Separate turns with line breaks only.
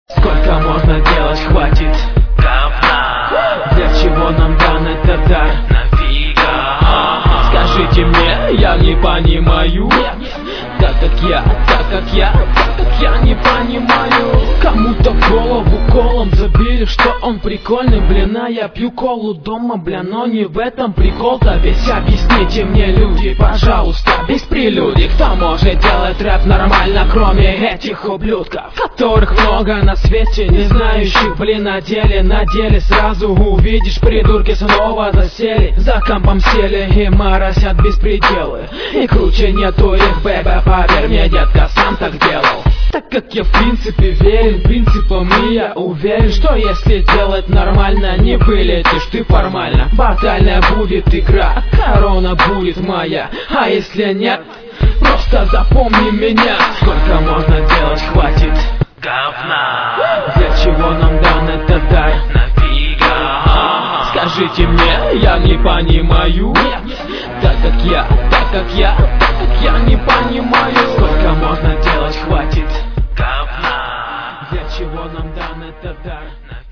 Сколько можно делать, хватит говна. Для чего нам дан этот дар? Нафига? Скажите мне, я не понимаю. Так как я не понимаю. Кому-то в голову колом забили, что он прикольный, блин, а я пью колу дома, бля, но не в этом прикол-то весь. Объясните мне, люди, пожалуйста, без прелюдий, кто может делать рэп нормально, кроме этих ублюдков, которых много на свете, не знающих, блин, на деле сразу увидишь, придурки снова засели, за компом сели и моросят беспределы, и круче нету их, бэбэ, поверь мне, детка, сам так делал. Так как я в принципе верен принципам, и я уверен, что если делать нормально, не вылетишь ты формально. Батальная будет игра, корона будет моя, а если нет, просто запомни меня. Сколько можно делать, хватит говна. Для чего нам дан этот дар? Нафига? Скажите мне, я не понимаю. Так как я не понимаю. Сколько можно делать, хватит говна. Для чего нам дан этот дар?